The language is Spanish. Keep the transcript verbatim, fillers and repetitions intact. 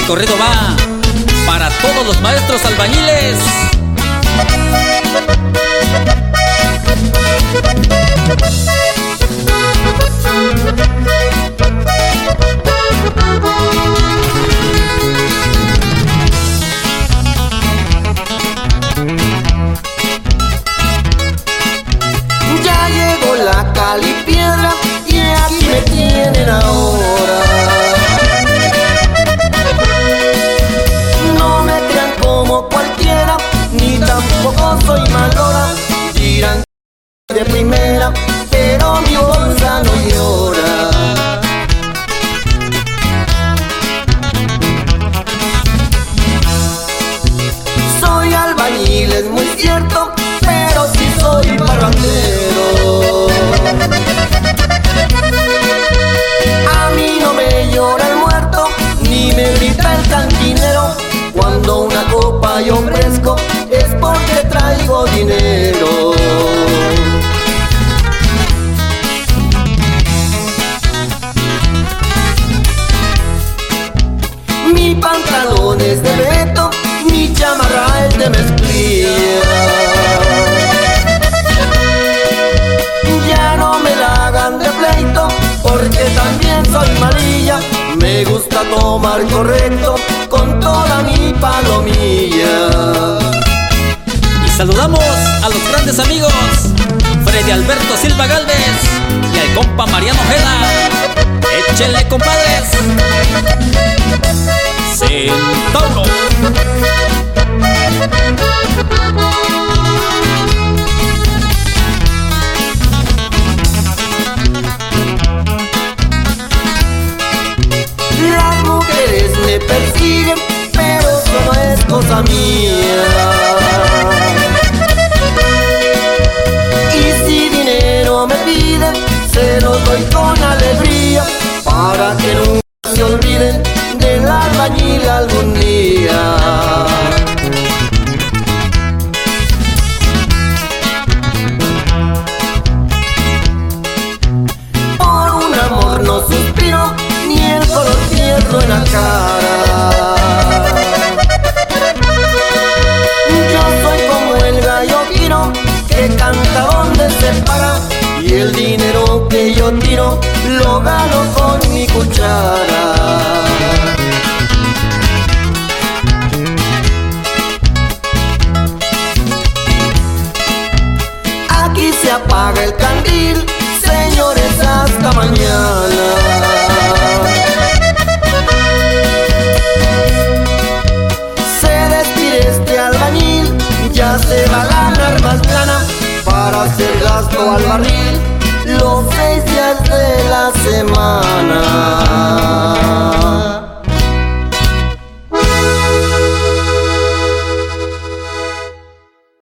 Este corrido va para todos los maestros albañiles. Ya llegó la cal y piedra y aquí me tienen ahora. No me crean como cualquiera, ni tampoco soy malora. Dirán de primera, pero mi bolsa no llora. Soy albañil, es muy cierto, pero sí soy parrandero. A mí no me llora el muerto, ni me grita el cantinero. Cuando una copa yo ofrezco, es porque traigo dinero. Mi pantalón es de Beto, mi chamarra es de mezclilla. Ya no me la hagan de pleito, porque también soy malilla. Me gusta tomar correcto con toda mi palomilla. Y saludamos a los grandes amigos Freddy Alberto Silva Galvez y al compa Mariano Ojeda. Échenle, compadres. Centauro. Las mujeres me persiguen, pero eso no es cosa mía. Y si dinero me piden, se los doy con alegría, para que nunca se olviden del albañil algún día. Por un amor no suspiro, ni el color pierdo en la cara. Yo soy como el gallo Quiro, que canta donde se para, y el dinero que yo tiro lo gano con mi cuchara. Aquí se apaga el candil, señores, hasta mañana. Se despide este albañil, ya se va a ganar más lana para hacer gasto al barril los seis días de la semana.